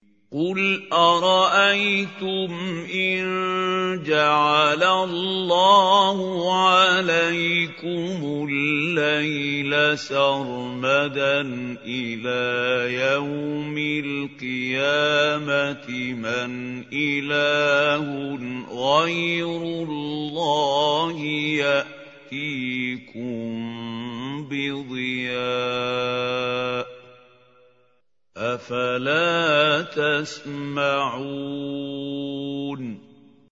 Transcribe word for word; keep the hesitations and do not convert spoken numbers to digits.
قُلْ أَرَأَيْتُمْ إِن جَعَلَ اللَّهُ عَلَيْكُمُ اللَّيْلَ سَرْمَدًا إِلَىٰ يَوْمِ الْقِيَامَةِ مَنْ إِلَٰهٌ غَيْرُ اللَّهِ يَأْتِيكُم بِضِيَاءٍ ۖ أَفَلَا تَسْمَعُونَ